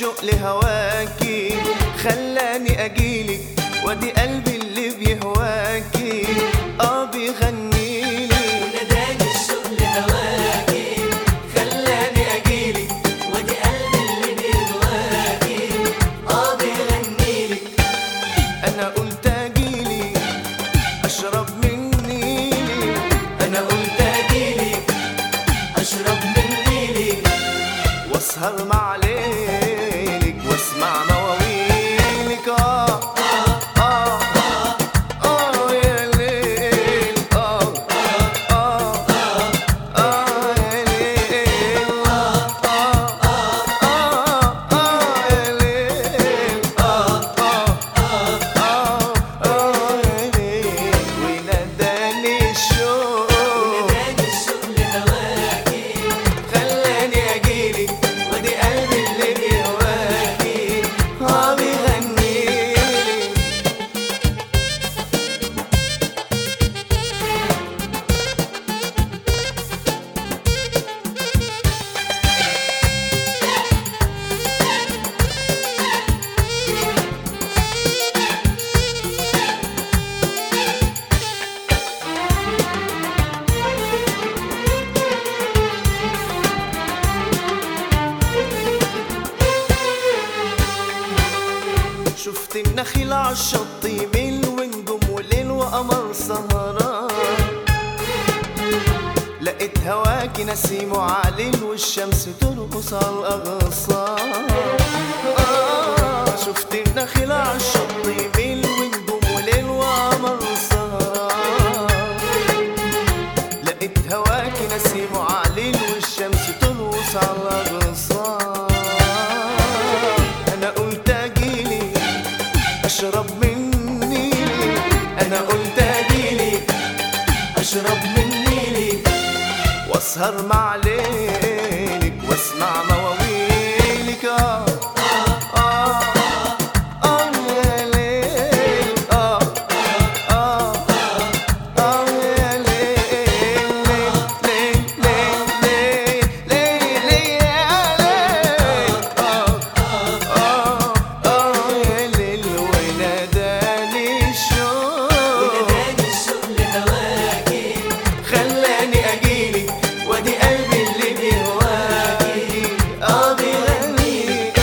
الشوق لهواكي خلاني اجيلك، وادي قلبي اللي بيهواكي بيغنيلي. وناداني الشوق لهواكي خلاني اجيلك، وادي قلبي اللي بيهواكي بيغنيلك. انا قلت اجيلك اشرب من نيلي، انا قلت اجيلك اشرب من نيلي، واسهر مع ليلك واسمع مواويلك. يا ليل يا ليل يا ليل وناداني الشوق وناداني الشوق لهواكي خلاني اجيلك، وادي قلبي اللي بيهواكي بيغنيلي. شفت النخيل عالشط يميل ونجوم وليل وقمر سهران، لقيت هواكي نسيم وعليل والشمس ترقص على الأغصان. شفت النخيل عالشط يميل ونجوم وليل وقمر سهران، لقيت هواكي نسيم وعليل والشمس ترقص على الأغصان. أنا قلت أجيلك أشرب من نيلي، انا قلت اجيلك اشرب من نيلي، واسهر مع ليلك واسمع مواويلك. يا ليل يا ليل ليل ليل ليل يا ليل وناداني الشوق وناداني الشوق لهواكي خلاني اجيلك، وادي قلبي اللي بيهواكي بيغنيلي.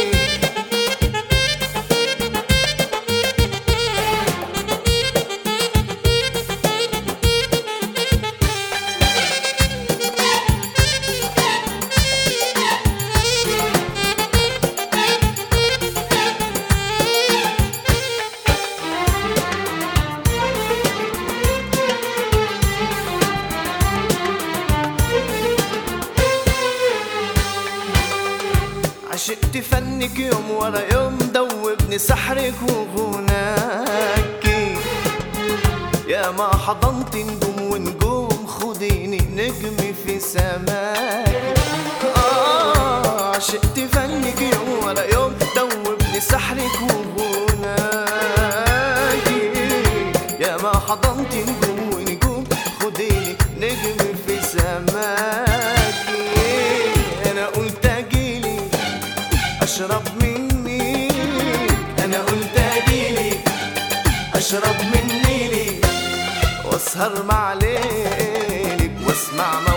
عشقت فنك يوم ورا يوم، دوبني سحرك وغناكي، يا ما حضنت نجوم ونجوم خديني نجمي في سماكي. عشقت فنك يوم ورا يوم، دوبني سحرك وغناكي، يا ما حضنت نجوم ونجوم خديني نجمي في سماكي. انا قلت اجيلك اشرب من نيلك، انا قلت اجيلك اشرب من نيلي، واسهر مع ليلك واسمع